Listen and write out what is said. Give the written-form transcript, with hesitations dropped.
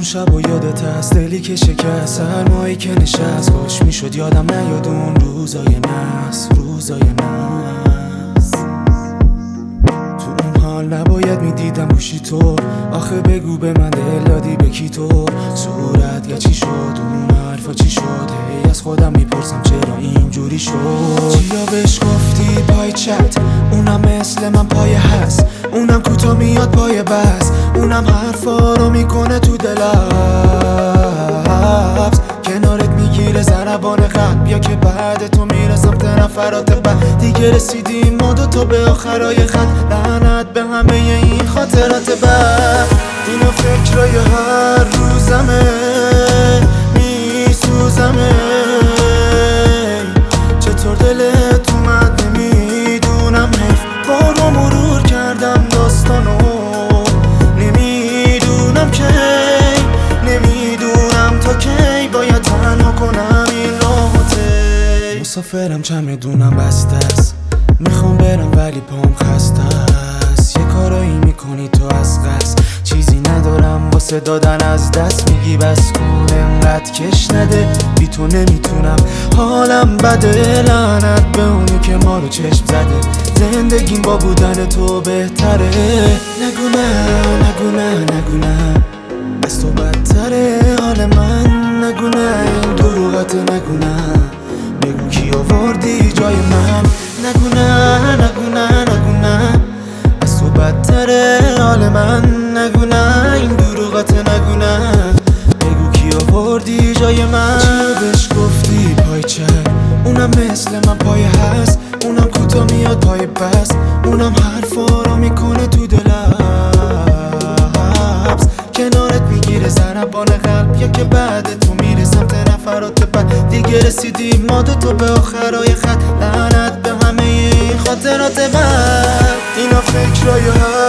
شب و یادت هست دلی که شکست، سرمایی که نشست، کاش میشد یادم نیاد اون روزای نحس، روزای نحس. تو اون حال نباید میدیدم گوشی تو، آخه بگو به من دل دادی به کی تو؟ صورت یا چی شد اون حرفا چی شد؟ هی از خودم میپرسم چرا اینجوری شد؟ چیا بهش گفتی پای چت؟ اونم مثل من پای هست، اونم کوتا میاد پای بس، اونم حرفا رو میکنه تو دلبس، کنارت میگیره ضربان قلب، یا که بعد تو میره سمت نفرات بعد. دیگه رسیدیم ما دوتا به آخرای خط، لعنت به همه این خاطرات بعد. اینا فکرای هر روزمه، میسوزمه، چطور دلت اومد نمیدونم، حیف بارو مرور کردم داستانو، نمیدونم کی، نمیدونم تا کی باید تنها کنم این راحته. مسافرم چمدونم بسته است، میخوام برم ولی پام خسته است، یه کارایی میکنی تو از قصد، چیزی ندارم واسه دادن از دست، میگی بس کن انقدر کش نده، بی تو نمیتونم حالم بده، لعنت به اونی که ما رو چشم زده، زندگیم با بودن تو بهتره. نگو نه نگو نه نگو نه، از تو بدتره حال من، نگو نه این دروغت، نگو نه، بگو کی آوردی جای من، نگو نه نگو نه نگو نه، از تو بدتره حال من، نگو نه این دروغت، نگو نه، بگو کی آوردی جای من. چیا بهش گفتی پای چه؟ اونم مثل من پای هست، اونم کوتا میاد پای بس، اونم حرفا رو میکنه تو دلبس، کنارت میگیره ضربان قلب، یا که بعد تو میره سمت نفرات بعد. دیگه رسیدیم ما دوتا به آخرای خط، لعنت به همه این خاطرات بعد. اینا فکرای